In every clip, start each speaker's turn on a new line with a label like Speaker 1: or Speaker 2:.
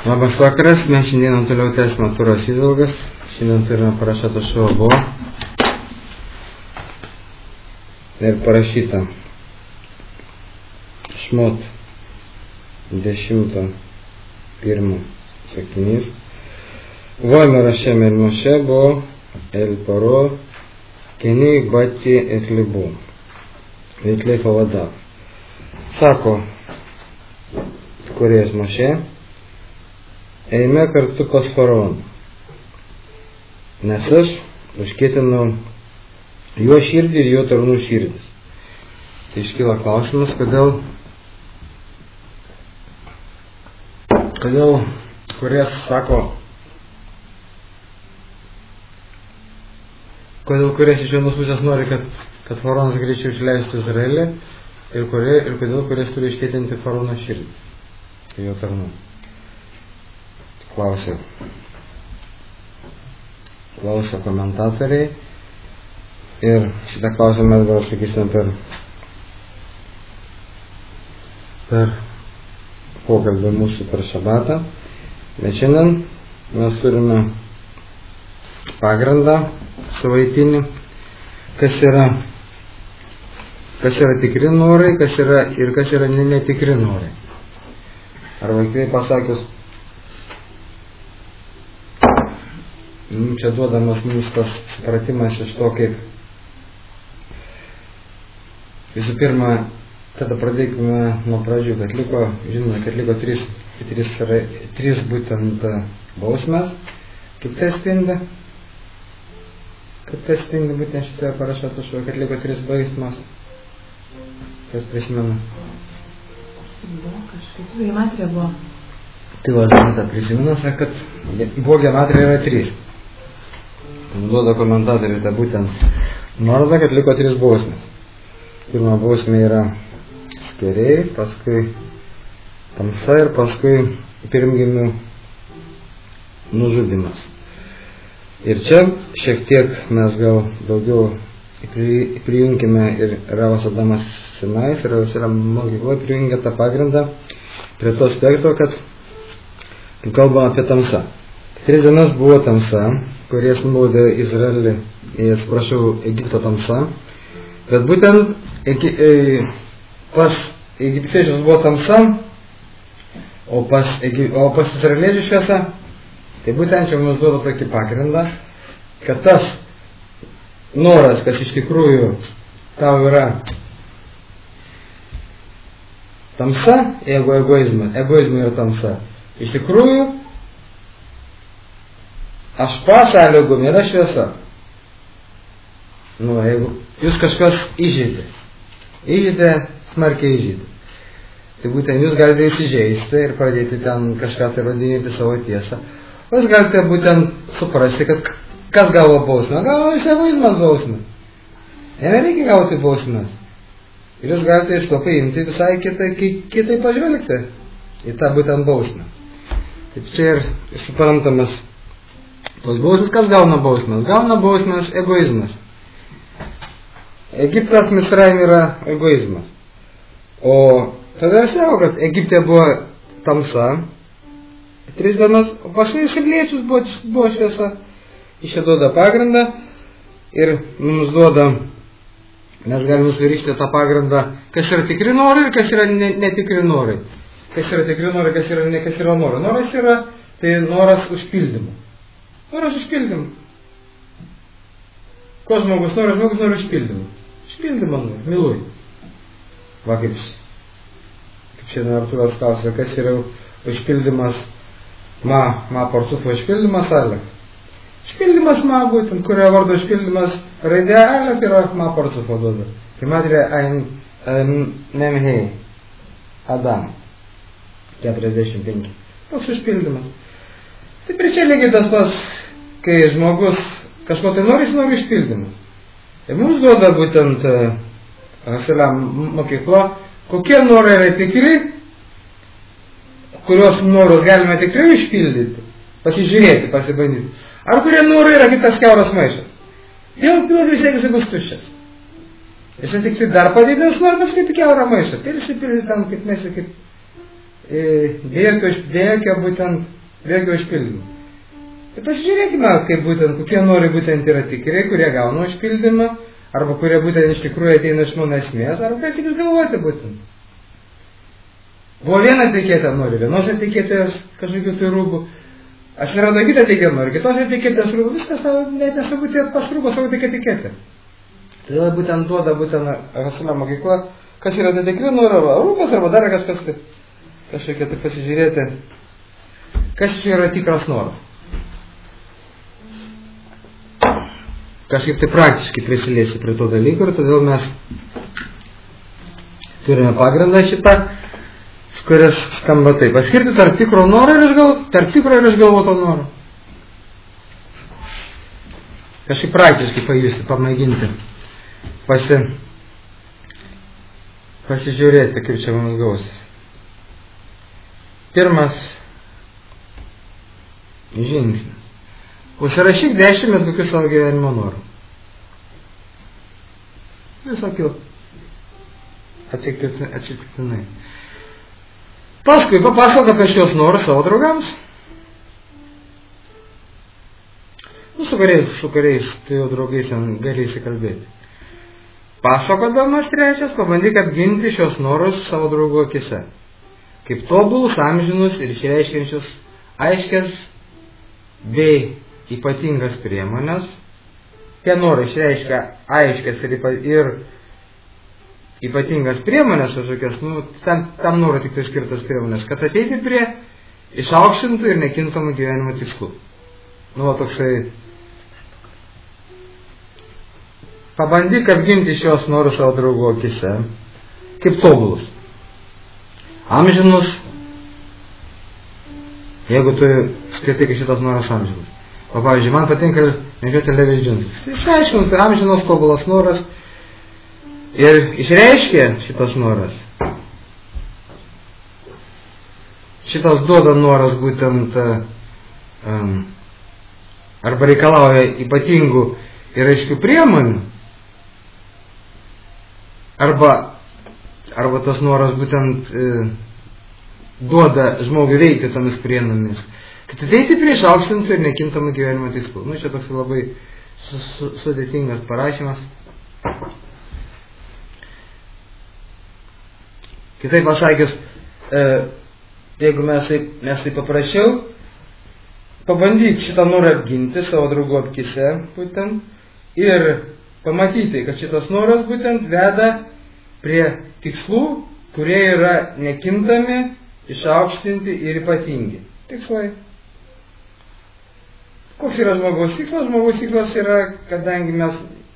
Speaker 1: Labas vakaras, mes šiandien toliau tęsime Toros įžvalgas. Šiandien turime parašytą Šobo. Ir parašyta Šmot 10:1 sakinys. Voimer Hashem el Moshe bo el paro keni bati et libu et lefa vadav. Sako Kūrėjas Mošė, eime kartu pas faraoną, nes aš užkietinau jo širdį ir jo tarnų širdis. Tai iškyla klausimas, kodėl Kūrėjas sako, kodėl Kūrėjas iš vienos pusės nori, kad faraonas greičiau išleistų Izraelį ir kodėl Kūrėjas turi iškietinti faraono širdį. Jo tarnų. Klausia komentatoriai. Ir šitą klausimą mes gal sakysim per pokalbį mūsų per šabatą. Bet šiandien mes turime pagrindą savaitinį, kas yra tikri norai, kas yra netikri norai. Arba kitaip pasakius, čia duodamas mums tas supratimas iš to, kaip visų pirma, tada pradėkime nuo pradžių, kad liko trys būtent bausmės. Kaip tai spindi? Būtent šitoje parašyta, kad liko 3 bausmės. Kas prisimena?
Speaker 2: Buvo kažkaip, gematrija buvo.
Speaker 1: Tai Žaneta prisimena, sako, kad buvo gematrija yra 3. Duoda komentatoriai tą būtent nuorodą, kad liko 3 bausmės. Pirma bausmė yra skeriai, paskui tamsa ir paskui pirmgimių nužudymas. Ir čia šiek tiek mes gal daugiau prijungime ir Ravas Adamas Sinais ir Ravas mokykla prijungia tą pagrindą prie to aspekto, kad kalbam apie tamsą. 3 dienas buvo tamsa, kurie nubaudė Izraelį, Egipto tamsa, bet būtent pas egiptiečius buvo tamsa, o pas izraeliečių šviesa. Tai būtent čia mums duoda tokį pagrindą, kad tas noras, kas iš tikrųjų tau yra tamsa, jeigu egoizmai yra tamsa, iš tikrųjų aš pasąlygom yra šviesa. Jeigu jūs kažkas įžeidė, smarkiai įžeidė, tai būtent jūs galite įsižeisti ir pradėti ten kažką tai rodinėti savo tiesą. O jūs galite būtent suprasti, kad kas gavo bausmę? Gavo iš egoizmas bausmę. Nereikia gauti bausmės. Ir jūs galite iš to paimti visai kitai pažvelgti į tą būtent bausmę. Taip čia ir suprantamas tos bausmės. Kas gauna bausmės? Gauna bausmės egoizmas. Egiptas Mitzrayim yra egoizmas. O tada aš sakau, kad Egipte buvo tamsa 3 dienas, o pas izraeliečius buvo šviesa. Iš čia duoda pagrindą ir mums duoda, mes galime surišti tą pagrindą, kas yra tikri norai ir kas yra netikri norai. Kas yra tikri norai, kas yra norai. Noras yra, tai noras užpildymo. Noras užpildymo. Ko žmogus nori užpildymo. Užpildymo nori, miluoji. Va kaip šiandien Artūras klausia, kas yra užpildymas, ma porcufo užpildymas, alef. Išpildymas ma būtent, kurio vardo išpildymas raidė alef yra ma porcufo duoda. Gematrija Memhei Adam 45. Toks išpildymas. Taip ir čia lygiai tas pas, kai žmogus kažko tai nori išpildymą. Ir mums duoda būtent Haselam mokykla, kokie norai yra tikri, kurios norus galime tikrai išpildyti, pasižiūrėti, pasibandyti. Ar kurie norai yra kaip tas kiauras maišas. Vėl pilas vis tiek jisai bus tuščias. Jisai tik tai dar padidins normas kaip kiaurą maišą. Tai išsipildys ten kaip mes, kaip be jokio būtent be jokio išpildymo. Tai pasižiūrėkime, kaip būtent, kokie norai būtent yra tikri, kurie gauna išpildymą, arba kurie būtent iš tikrųjų ateina iš mano esmės, arba ką kitus galvoti būtent. Buvo viena etiketė nori, vienos etiketės kažkokių tai rūbų, aš neradau kitą etiketę nori, kitos etiketės rūbų, viskas net nesvarbu, tie pasrūbo savo tik etiketę. Todėl būtent duoda būtent Hasulio mokykla, kas yra tai tikri nori, rūbas arba dar kažkas tai, kažkokia tai pasižiūrėti, kas čia yra tikras noras. Kažkaip tai praktiškai prisiliesi prie to dalyko ir todėl mes turime pagrindą šitą, kuris skamba taip. Paskirti tarp tikro noro ir išgalvoto noro. Kažkaip praktiškai pajusti, pamėginti, pasižiūrėti, kaip čia mums gausis. Pirmas žingsnis. Užsirašyk 10 bet kokius savo gyvenimo norų. Visokių atsitiktinai. Paskui papasakok apie šios norus savo draugams. Su kuriais tu jau draugais gali įsikalbėti. Pasakodamas trečias, pabandyk apginti šios norus savo draugų akise. Kaip tobulus, amžinus ir išreiškiančius aiškias bei ypatingas priemonės. Tie norai išreiškia aiškias ir ypatingas priemonės, tam norų tik tai skirtas priemonės, kad ateiti prie išaukštintų ir nekintamų gyvenimo tikslų. Toksai. Pabandyk apginti šios norus savo draugų akise, kaip tobulus, amžinus, jeigu tu skaitai, kad šitas noras amžinus. O pavyzdžiui, man patinka nežiūrėti levis džinsus. Išreiškinti amžinos tobulas noras ir išreiškia šitas noras. Šitas duoda noras būtent arba reikalauja ypatingų ir aiškių priemonių, arba tas noras būtent duoda žmogui veikti tomis priemonėmis. Kad ateiti prie išaukštintų ir nekintamų gyvenimo tikslų. Čia toks labai sudėtingas parašymas. Kitaip pasakius, jeigu mes taip paprašiau, pabandyk šitą norą apginti savo draugų akise būtent ir pamatyti, kad šitas noras būtent veda prie tikslų, kurie yra nekintami, išaukštinti ir ypatingi. Tikslai. Koks yra žmogaus tikslas? Žmogaus tikslas yra, kadangi mes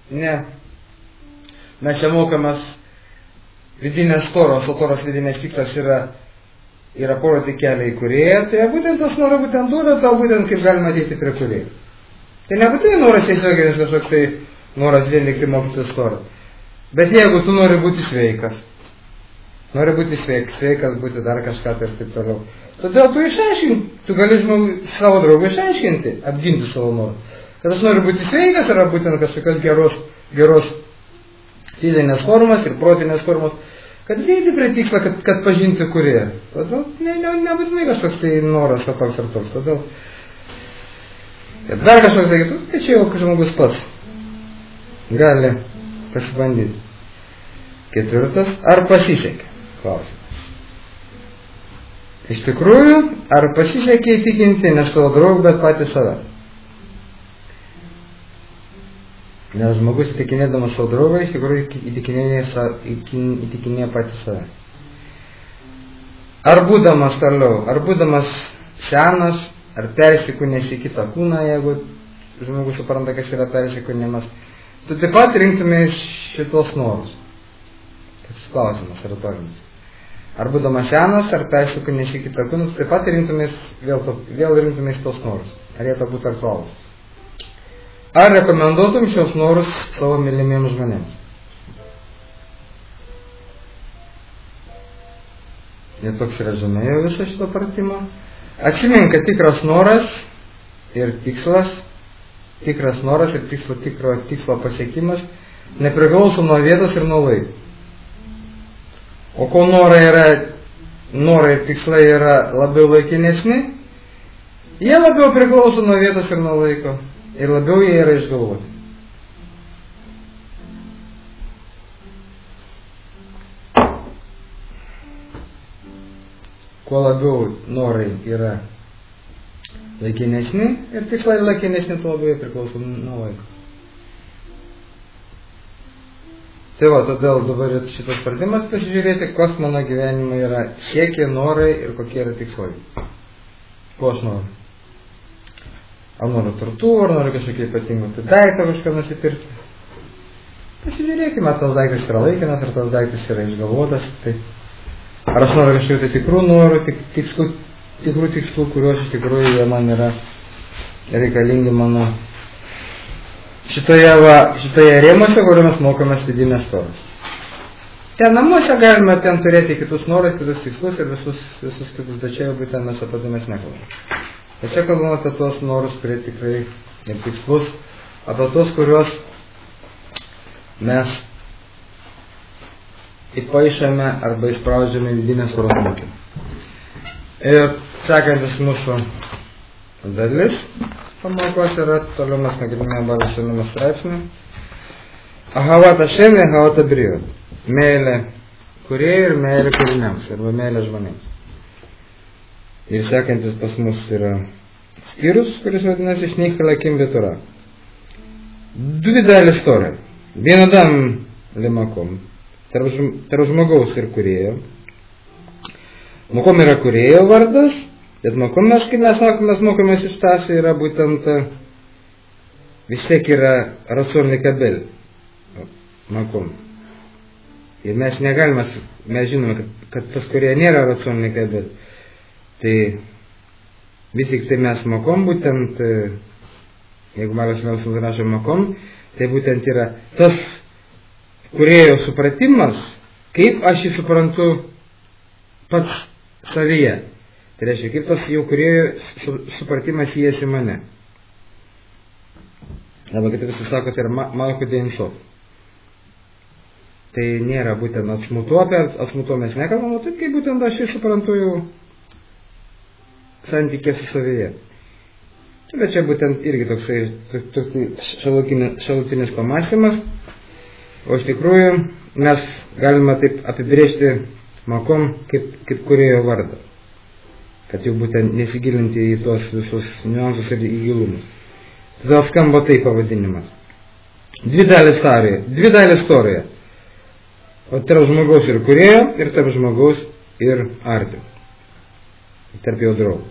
Speaker 1: čia mokomės vidinės toros, o toros vidinės tikslas yra parodyti kelią į kūrėją, tai būtent tas noras būtent duoda tau būtent kaip galima ateiti prie kūrėjo. Tai nebūtinai noras tiesioginis kažkoks tai noras vien tik tai mokytis torą. Bet jeigu tu nori būti sveikas, būti dar kažką tai ir taip toliau, todėl tu išaiškink, tu gali savo draugą išaiškinti, apginti savo norą. Kad aš noriu būti sveikas, yra būtent kažkokios geros fizinės formos ir protinės formos, kad ateiti prie tikslo, kad pažinti kūrėją. Todėl nebūtinai kažkoks tai noras toks ar toks. Todėl dar kažkoks tai kitus, tai čia jau žmogus pats gali pasibandyti. Ketvirtas, ar pasisekė? Klausimas. Iš tikrųjų, ar pasisekė įtikinti ne savo draugų, bet patį save? Nes žmogus įtikinėdamas savo draugą, iš tikrųjų įtikinėja patį save. Ar būdamas senas, ar persikūnės į kitą kūną, jeigu žmogus supranta, kas yra persikūnėjimas, tu taip pat rinktumės šitos norus. Toks klausimas retorinis. Ar būdamas senas, ar persikūnės į kitą kūną, tu taip pat vėl rinktumės tos norus. Ar jie to būtų aktualūs? Ar rekomenduotum šios norus savo mylimiems žmonėms? Ir toks rezumėjo viso šito pratimo. Atsimink, kad tikras noras ir tikslo tikslo pasiekimas nepriklauso nuo vietos ir nuo laiko. O ko norai ir tikslai yra labiau laikinesni, Jie labiau priklauso nuo vietos ir nuo laiko. Ir labiau jie yra išgalvoti. Kuo labiau norai yra laikinesni ir tikslai laikinesni, tuo labiau jie priklauso nuo laiko. Tai va, todėl dabar šitas pratimas pasižiūrėti, koks mano gyvenime yra siekiai, norai ir kokie yra tikslai. Ko aš noriu? Ar noriu turtų, ar noriu kažkokį ypatingą daiktą kažką nusipirkti. Pasižiūrėkime, ar tas daiktas yra laikinas, ar tas daiktas yra išgalvotas. Tai ar aš noriu kažkokių tikrų norų, tikrų tikslų, kuriuos iš tikrųjų jie man yra reikalingi mano šitoje rėmuose, kuriuo mes mokomės vidinės toros. Ten namuose galime ten turėti kitus norus, kitus tikslus ir visus kitus, bet čia jau būtent mes apie tai mes nekalbame. Bet čia kalbame apie tos norus, kurie tikrai ir tikslus, apie tos, kuriuos mes įpaišame arba įspraudžiame vidinės toros mokymą. Ir sekantis mūsų dalis pamokos yra, toliau mes nagrinėjame Balas Šenumas straipsnį. Ahavat Hashem, Ahavat Abriyot. Meilė kūrėjai ir meilė kūriniams, arba meilė žmonėms. Ir sekantis pas mus yra skyrius, kuris vadinasi Shnei Halakim Betora. Dvi dalis Torah. Vien Adam Limakom. Tarp žmogaus ir kūrėjo. Makom yra kūrėjo vardas, bet makom mes, kaip mes mokomės iš tasą, yra būtent vis tiek yra Rasul Nikabel. Makom. Ir mes negalime, mes žinome, kad pas kurie nėra Rasul Nikabel. Tai vis tik tai mes makom, būtent, jeigu Balas Šenumas rašo makom, tai būtent yra tas kūrėjo supratimas, kaip aš jį suprantu pats savyje. Tai reiškia, kaip tas jau kūrėjo supratimas įėjęs į mane. Arba kitaip visi sako, tai yra Malchut Ein-Sof. Tai nėra būtent atsmuto, apie atsmuto mes nekalbame, taip kaip būtent aš jį suprantu jau santykė su savyje. Bet čia būtent irgi toksai šalutinis pamąstymas. O iš tikrųjų mes galime taip apibrėžti makom kaip kūrėjo vardą. Kad jau būtent nesigilinti į tuos visus niuansus ir į gilumus. Todėl skamba taip pavadinimas. Dvi dalis Toroje. O tarp žmogaus ir kūrėjo, ir tarp žmogaus ir artimo. Tarp jo draugų.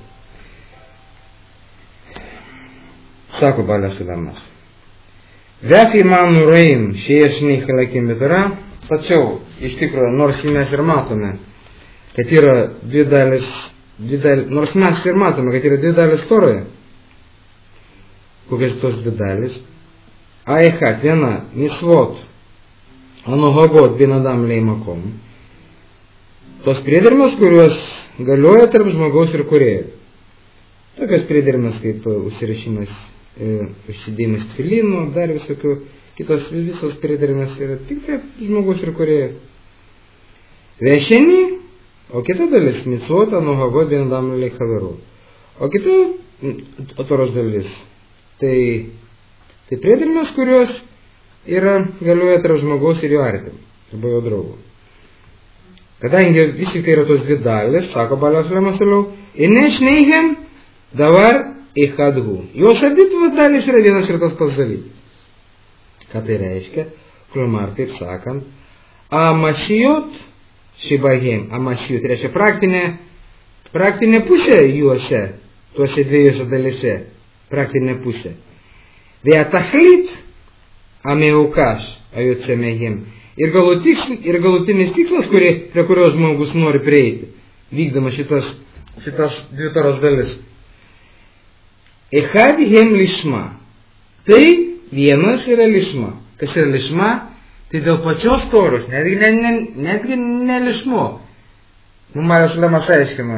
Speaker 1: Sako Balas Šenumas. Vefi man nuraim šies Shnei Halakim Betora. Tačiau, iš tikrųjų, nors mes ir matome, kad yra dvi dalis, nors mes ir matome, kad yra dvi dalis Toroje. Kokios tos dvi dalis? Aichat, viena, misvot, anohagot, bin Adam Leimakom. Tos priedermės, kurios galioja tarp žmogaus ir kūrėjo. Tokios priedermės kaip užsirašymas, užsidėjimas tfilinų, dar visokių. Kitos visos priedermės yra tik taip žmogus ir kūrėjo. Vešeni, o kita dalis mitzvot anohagot bin Adam Leichaverot. O kita Toros dalis tai priedermės, kurios yra galioja tarp žmogaus ir jo artimo, arba jo draugų. Kadangi vis tik tai yra tos dvi dalis, sako Balas Šenumas toliau, ine šneihem davar ichadhu. Jos abi dalis yra vienas ir tas pats dalykas. Ką tai reiškia? Klumar, taip sakant, amasijot šibahem, amasijot, reiškia praktinė pusė juose, tuose dviejose dalise, praktinė pusė. Ve'atachlit ameukash ajotsemehem. Ir galutinis tikslas, prie kurios žmogus nori prieiti, vykdama šitas dvi Toros dalis. Echadihem lishma. Tai vienas yra lišma. Kas yra lišma? Tai dėl pačios Toros, netgi ne lišmo. Balas Šenumas aiškina,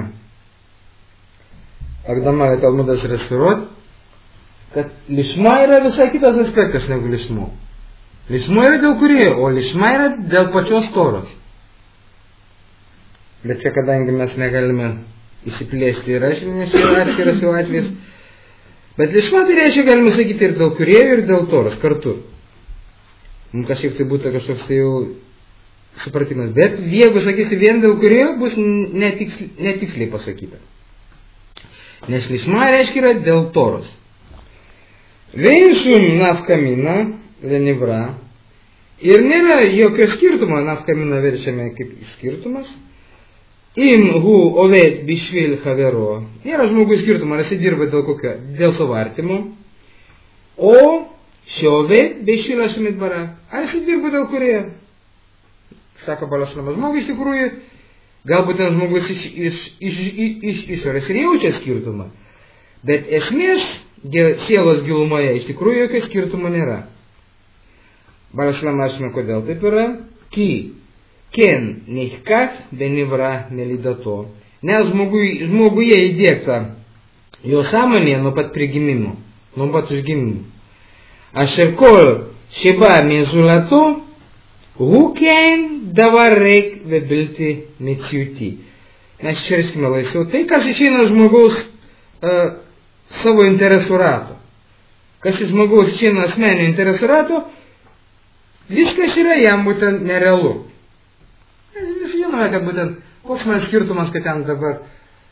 Speaker 1: Agdama Talmudas ir Sfirot, kad lišma yra visai kitas aspektas negu lišmo. Lišmo yra dėl kūrėjo, o lišma yra dėl pačios Toros. Bet čia, kadangi mes negalime įsiplėsti ir aš, nes čia yra atskiras jau atvejis. Bet lišma tai reiškia, galima sakyti, ir dėl kūrėjų, ir dėl toros kartu. Kažkaip tai būtų kažkoks tai jau supratimas. Bet jeigu sakysi vien dėl kūrėjų, bus netiksliai pasakyta. Nes lišma reiškia yra dėl toros. Vein šum nafkamina, lenivra. Ir nėra jokio skirtumo, nafkamina verčiame kaip skirtumas. Im hu oved bishvil havero. Nėra žmogus skirtumo, ar jis dirba dėl kokio, dėl savo artimo. O šioved bishvil ašamit bara. Ar jis dirba dėl kurėjo? Sako Balašlamas, žmogus iš tikrųjų, galbūt ten žmogus iš išorės ir jaučia skirtumą. Bet esmės sielos gilumoje iš tikrųjų jokio skirtumo nėra. Balašlamas, kodėl taip yra? Ki ken neichkat benivra melidato. Nes žmoguje įdėkta jo sąmonė nuo pat prigimimo, nuo pat užgimimo. Asher kol sheba mezulato, hu ken davar reik vebilti metsiuti. Mes išverskime laisviau. Tai, kas išeina žmogaus savo interesų rato. Kas iš žmogaus išeina asmeninio interesų rato, viskas yra jam būtent nerealu. Visi žinome, kad būtent koks man skirtumas, kad ten dabar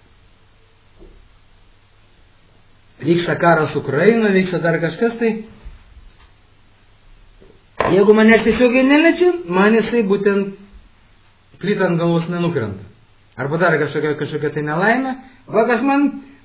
Speaker 1: vyksta karas Ukraina, vyksta dar kažkas, tai jeigu manęs tiesiogiai neliečia, man jisai būtent plyta ant galvos nenukrenta. Arba dar kažkokia tai nelaimė, va kas man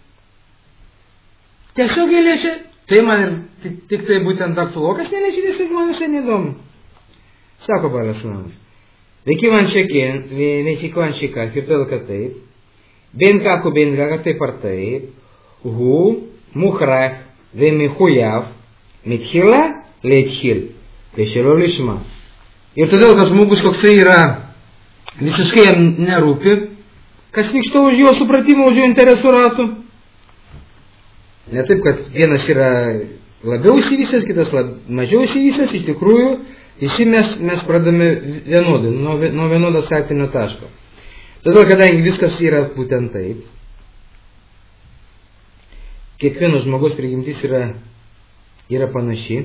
Speaker 1: tiesiogiai liečia, tai man ir tik tai būtent apsulokas neliečia, tiesiog man visai neįdomu. Sako Balašlamas. Veikivan šika, ir todėl, kad taip, ben kako, taip ar taip, hu, muhrach, vemihujav, mitchila, leitchil, vešėlio lišma. Ir todėl, kad žmogus koksai yra, visiškai jam nerūpi, kas vyksta už jo supratimą, už jo interesų ratų. Ne taip, kad vienas yra labiau įsivysęs, kitas mažiau įsivysęs, iš tikrųjų, visi mes pradame vienodai, nuo vienodo startinio taško. Todėl, kadangi viskas yra būtent taip, kiekvieno žmogaus prigimtis yra panaši.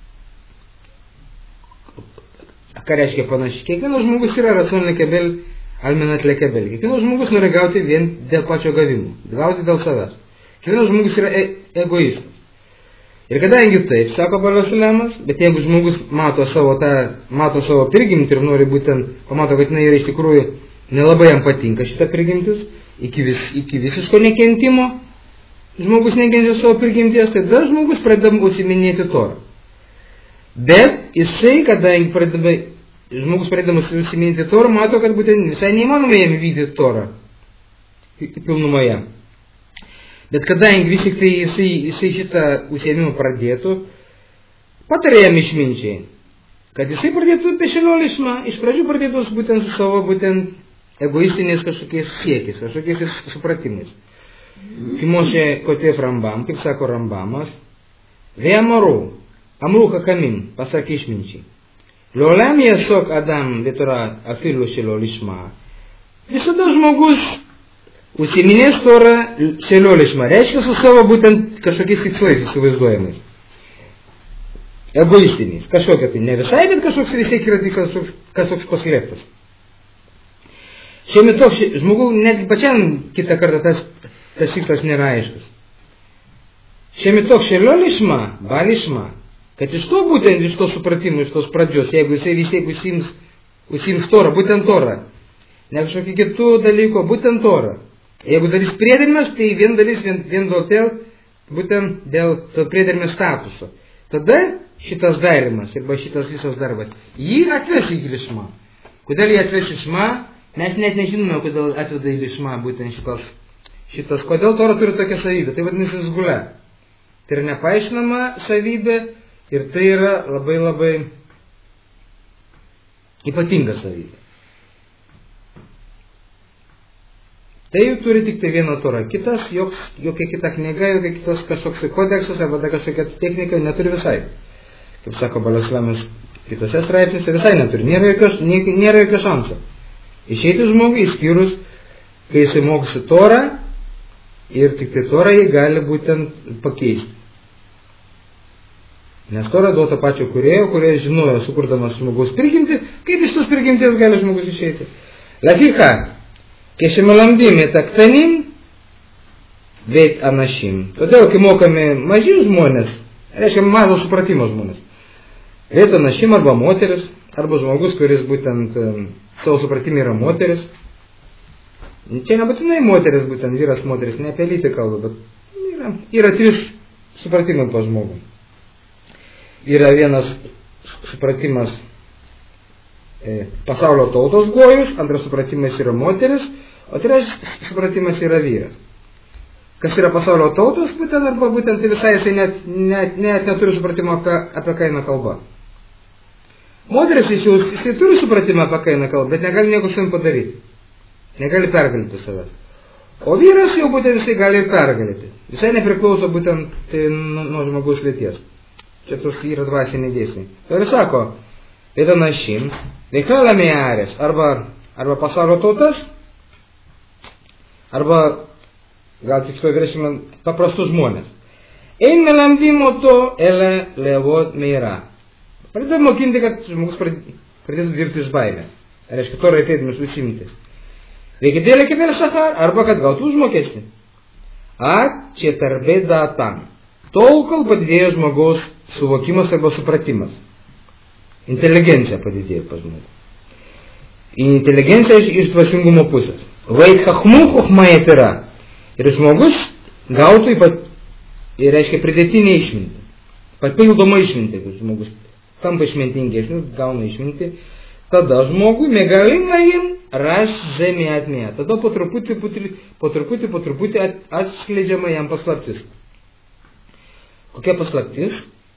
Speaker 1: Ką reiškia panaši? Kiekvienas žmogus yra racional lekebel, almenat lekebel. Kiekvienas žmogus nori gauti vien dėl pačio gavimo, gauti dėl savęs. Kiekvienas žmogus yra egoistas. Ir kadangi taip, sako Balašlamas, bet jeigu žmogus mato savo prigimtį ir nori būtent, pamato, kad jinai yra iš tikrųjų nelabai jam patinka šita prigimtis, iki visiško nekentimo, žmogus nekenčia savo prigimties, tai tada žmogus pradeda užsiminėti torą. Bet jisai, kadangi žmogus pradeda užsiminėti torą, mato, kad būtent visai neįmanoma jam vykdyti torą pilnumoje. Bet kadangi vis tik tai jisai šitą užsiėmimą pradėtų, patarė jam išminčiai, kad jisai pradėtų pešėlio lišma, iš pradžių pradėtų būtent su savo būtent egoistiniais kažkokiais siekiais, kažkokiais supratimais. Kimošė kotėf Rambam, kaip sako Rambamas, ve'amaru, amru hakamim, pasakė išminčiai. Leolam yasok adam vetora afilu šėlio lišma. Visada žmogus užsiminės torą šėlio lišma, reiškia su savo būtent kažkokiais tikslais įsivaizduojamais. Egoistiniais, kažkokia tai ne visai, bet kažkoks vis tiek yra kažkoks paslėptas. Šiame toks žmogų, net pačiam kitą kartą tas tikslas nėra aiškus. Šiame toks šėlio lišma, bališma, kad iš to būtent, iš to supratimo, iš tos pradžios, jeigu jisai vis tiek užsiims torą, būtent torą, ne kažkokį kitų dalykų, būtent torą. Jeigu darys priedermės, tai vien darys vien būtent dėl priedermės statuso. Tada šitas darimas, arba šitas visas darbas, jį atves į lišmą. Kodėl jį atves į lišmą, mes net nežinome, kodėl atveda į lišmą būtent šitas. Kodėl tora turi tokią savybę, tai vadinasi zgulė. Tai yra nepaaiškinama savybė ir tai yra labai labai ypatinga savybė. Tai jau turi tik tai vieną torą. Kitas, jokia kita knyga, jokia kitas kažkoks kodeksas arba kažkokia technika neturi visai. Kaip sako Balašlamas kitose straipsniuose, visai neturi. Nėra jokio šanso. Išeiti žmogui, išskyrus, kai jisai mokosi torą ir tik tai Tora jį gali būtent pakeisti. Nes Tora duota pačio kūrėjo, kurie žinojo, sukurdamas žmogaus prigimtį, kaip iš tos prigimties gali žmogus išeiti. Lafika, כשמלמדים את הקטנים ואת אנשים. Todėl, kai mokami maži žmonės, reiškia mažo supratimo žmonės, vieto našim arba moteris, arba žmogus, kuris būtent savo supratimi yra moteris. Čia nebūtinai moteris, būtent vyras, moteris, ne apie lytį kalba, bet yra trys supratimai po žmogų. Yra vienas supratimas pasaulio tautos gojus, antras supratimas yra moteris, o trečias supratimas yra vyras. Kas yra pasaulio tautos, būtent arba būtent tai visai jisai net neturi supratimo apie ką eina kalba. Moteris jisai turi supratimą apie ką eina kalba, bet negali nieko su jam padaryti. Negali pergalyti savęs. O vyras jau būtent jisai gali ir pergalyti. Visai nepriklauso būtent tai nuo žmogaus lyties. Čia tos yra dvasiniai dėsniai. Ir sako, vieto našim, veikala mearės, arba pasaulio tautas, arba, gal tiksliau veršime, paprastus žmonės. Ein melamdimo to ele levot meira. Pradeda mokinti, kad žmogus pradėtų dirbti iš baimės. Reiškia, to reikėtume užsiimti. Veikidėlė kibėlė sachar, arba kad gautų užmokestį. Čia tarbė datam. Tol, kol padidėjo žmogaus suvokimas arba supratimas. Inteligencija padidėjo pas žmogų. Inteligencija iš dvasingumo pusės. Vait chachmu chochmait yra. Ir žmogus gautų ir reiškia pridėtinę išmintį. Papildomą išmintį, kad žmogus tampa išmintingesnis, gauna išmintį. Tada žmogui megalimajim ras žemė atmėja. Tada po truputį atskleidžiama jam paslaptis. Kokia paslaptis?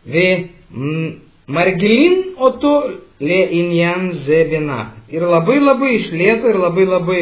Speaker 1: Margilin oto le injan zebenach. Ir labai išlėto ir labai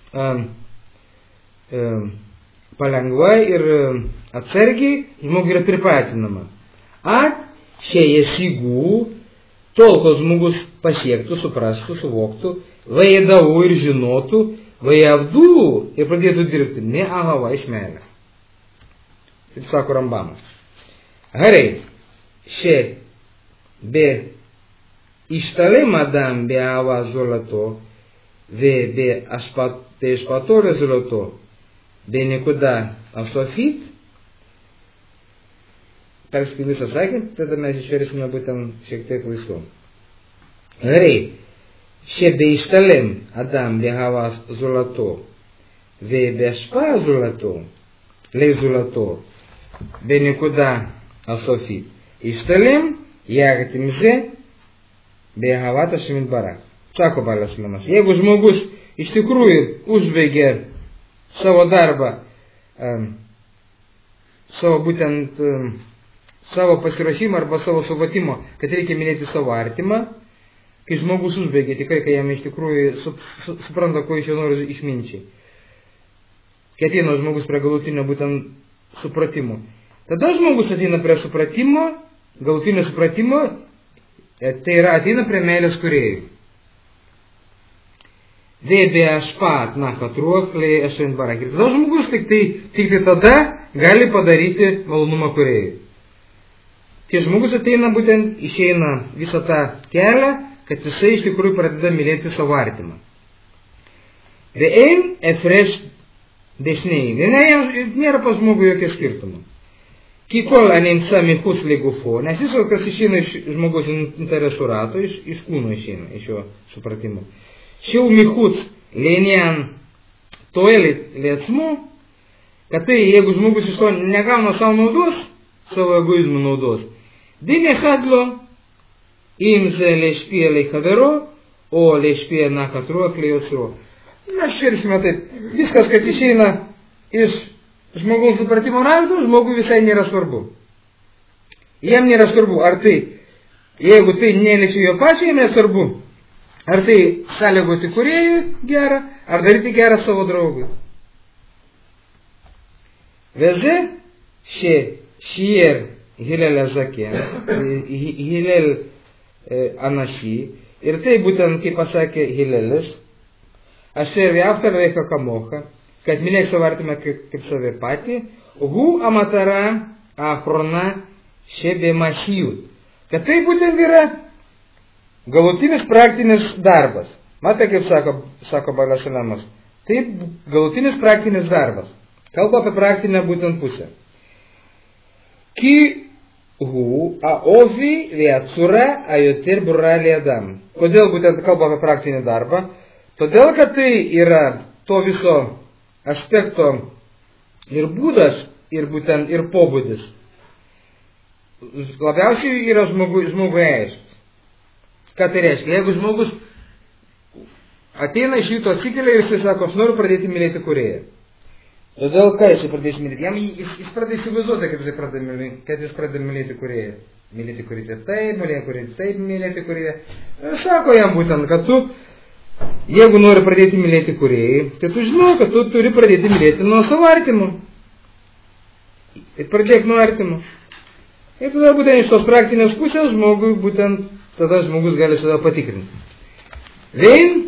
Speaker 1: palengvai ir atsargiai žmogui yra pripratinama. Šie sigų, tol, kol žmogus pasiektų, suprastų, suvoktų, vaidavų ir žinotų, vaidavų ir pradėtų dirbti, ne ahava iš meilės. Taip sako Rambamas. Gerai, šie be ištalim adam be ahava zolato, be השפעתו לזולתו בנקודה הסופית, perskaitai visą sakinį, tada mes išversime būtent šiek tiek laisviau. Gerai, שבהשתלם אדם בהווה זולתו ובהשפעה לזולתו בנקודה הסופית, השתלם יחד עם זה בהוואת השם יתברך. Sako Balas Lamas, jeigu žmogus iš tikrųjų užbaigė savo darbą, savo pasirašymą arba savo suvokimo, kad reikia mylėti savo artimą, kai žmogus užbaigė tikrai, kai jam iš tikrųjų supranta, ko iš jo nori išminčiai. Kai ateina žmogus prie galutinio būtent supratimo. Tada žmogus ateina prie supratimo, galutinio supratimo, tai yra ateina prie meilės kūrėjų. Tada žmogus tik tai tada gali padaryti malonumą kūrėjui. Kai žmogus ateina, būtent išeina visą tą kelią, kad jisai iš tikrųjų pradeda mylėti savo artimą. Ve'en efresh dešniai. Nėra pas žmogų jokio skirtumo. Kikol aninsa michus legufo, nes viskas, kas išeina iš žmogaus interesų rato, iš kūno išeina, iš jo supratimo. Šiau michus lėnian toelit lėtsmu, kad tai, jeigu žmogus iš to negauna savo naudos, savo egoizmų naudos, dėlė hadlo, imze lešpie leikavero, o lešpie nakatruo klėjosro. Mes širsime taip, viskas, kad išeina iš žmogaus supratimo rato, žmogui visai nėra svarbu. Jam nėra svarbu, ar tai, jeigu tai neliečia jo pačiai, jam nėra svarbu. Ar tai sąlygoti kūrėjui gerą, ar daryti gerą savo draugui. Veze šier Hilel Azakė, Hilel Anaši, ir tai būtent, kaip pasakė Hilelis, Asher ve'aftar reicha kamocha,
Speaker 3: kad mylėk savo artimą kaip save patį, hu amatara achrona šebemasijut. Kad tai būtent yra galutinis praktinis darbas. Matai, kaip sako Balasinamas. Taip, galutinis praktinis darbas. Kalba apie praktinę būtent pusę. Ki hu aovi veatsura ajoter burra liadam. Kodėl būtent kalba apie praktinį darbą? Todėl, kad tai yra to viso aspekto ir būdas, ir būtent ir pobūdis. Labiausiai yra žmogui aiškus. Ką tai reiškia? Jeigu žmogus ateina iš ryto atsikelia ir jis sako, aš noriu pradėti mylėti kūrėją. Todėl ką jis pradės mylėti? Jis pradės įsivaizduoti, kad jis pradeda mylėti kūrėją. Mylėti kūrėją taip, mylėti kūrėją. Sako jam būtent, kad tu, jeigu nori pradėti mylėti kūrėjai, tai tu žinau, kad tu turi pradėti mylėti nuo savo artimo. Ir pradėk nuo artimo. Ir tada būtent iš tos praktinės pusės žmogui būtent tada žmogus gali save patikrinti. Vein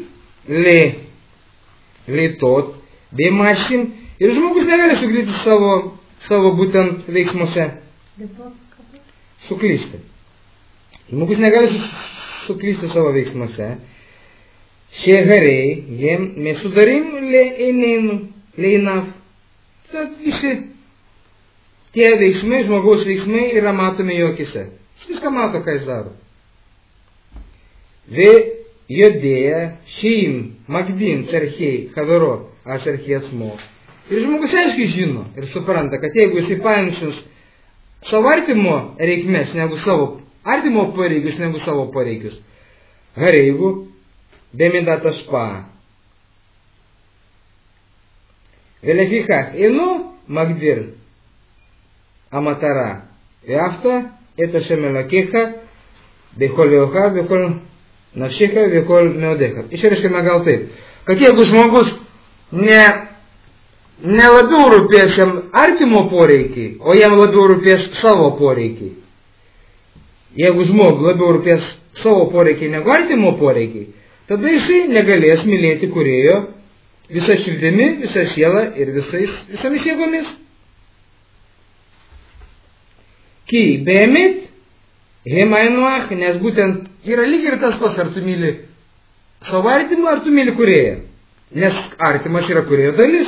Speaker 3: leitot, bei mašin, ir žmogus negali suklysti savo būtent veiksmuose. Suklysti. Žmogus negali suklysti savo veiksmuose. Šehariai, jiem mesudarim leinav. Tad visi tie veiksmai, žmogaus veiksmai yra matomi jo akise. Jis viską mato, ką jis daro. Jodėja, šeim, magdim, cerchiai, havero, aš archiai asmo. Ir žmogus aiškiai žino ir supranta, kad jeigu jisai paimšins savo artimo reikmes, negu savo artimo pareigius, negu savo pareigius, hareigu, bemidat ašpa. Velefikach, einu, magdir, amatara, veafta, eta šemelakėcha, beholiocha, behol nafšėcha, behol meodecha. Išreiškime gal taip, kad jeigu žmogus ne labiau rūpės jam artimo poreikiai, o jam labiau rūpės savo poreikiai. Jeigu žmogui labiau rūpės savo poreikiai negu artimo poreikiai, tada jisai negalės mylėti kūrėjo visą širdimi, visą sielą ir visomis jėgomis. Ki beemit hemainuach, nes būtent yra lyg ir tas pas, ar tu myli savo artimą, ar tu myli kūrėją. Nes artimas yra kūrėjo dalis.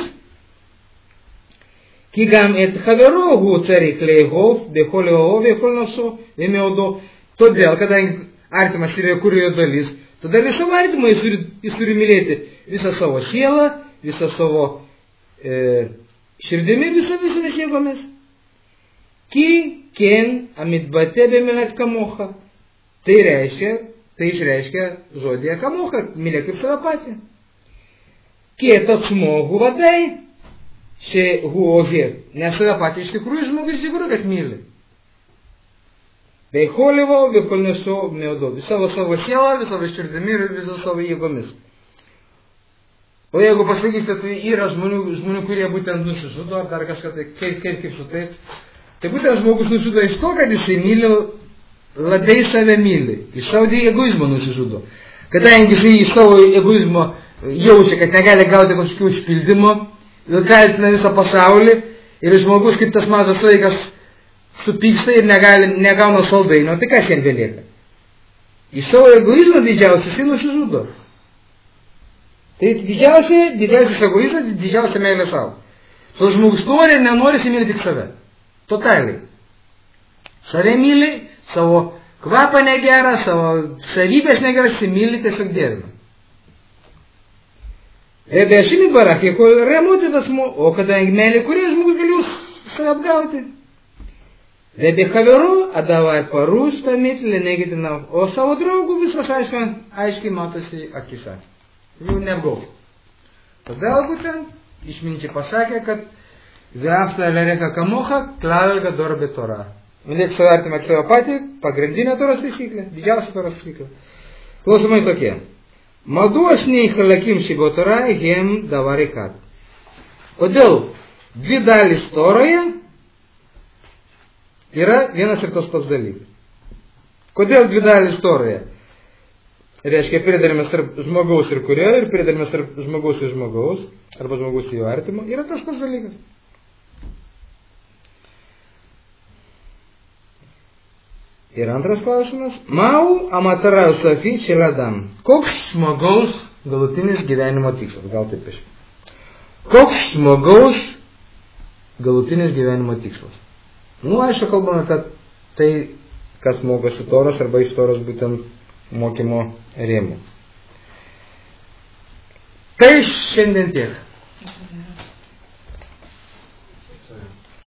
Speaker 3: Ki gam et havero hu carik leihov, beholio, behol nafso, vemeudo. Todėl, kadangi artimas yra kūrėjo dalis, todėl ir savo artimą jis turi mylėti visą savo sielą, visą savo širdimi, visomis jėgomis. Ki ken amitbate bemilat kamocha. Tai išreiškia žodėje kamocha, mylėk kaip save patį. Kiet atsmo huvadai, še huohė, nes save patį iš tikrųjų žmogus iš tikrųjų, kad myli. Beholėvo, beholneso, meudo, visavo savo sielą, visavo širdimi ir visą savo jėgomis. O jeigu pasakysite, tai yra žmonių, kurie būtent nusižudo, ar dar kažką tai, kaip su tais, tai būtent žmogus nusižudo iš to, kad jisai myli, labiai save myli, iš savo egoizmo nusižudo. Kadangi jisai iš savo egoizmo jaučia, kad negali gauti kažkokių užpildymo, ir kaltina visą pasaulį, ir žmogus kaip tas mažas vaikas supyksta ir negauna saldainio, tai kas jam belieka? Iš savo egoizmo didžiausias jisai nusižudo. Tai didžiausias egoizmas, didžiausia meilė savo. So žmogus nori ir nenori, jis myli tik save. Totaliai. Save myli, savo kvapą negerą, savo savybės negerą, jis myli tiesiog dievina. Beašimi barach, jeigu remuoti tas o kadangi meilė, kurie žmogus gali save apgauti. Be haveru, adavai parus, tamit, lenegitinau. O savo draugų viskas aiškiai matosi akise. Jų neapgaus. Todėl būtent išminčiai pasakė, kad Veafta lereka kamocha, klavel gador betora. Mylėk savo artimą, savo patį, pagrindinė toros taisyklė, didžiausia toros taisyklė. Klausimai tokie. Maduos nei halakim šibotora, hem davarikat. Kodėl dvi dalys toroje yra vienas ir tas pats dalykas? Kodėl dvi dalys toroje? reiškia pridarimas tarp žmogaus ir kuriojo, ir pridarimas tarp žmogaus ir žmogaus, arba žmogaus ir jo artimo, yra tas pats dalykas. Ir antras klausimas. Mau amatara usafi čeladam. Koks žmogaus galutinis gyvenimo tikslas? Gal taip iš. Koks žmogaus galutinis gyvenimo tikslas? Aišku, kalbame apie tai, kas mokosi Toros arba iš Toros būtent mokymo rėmų. Tai šiandien tiek.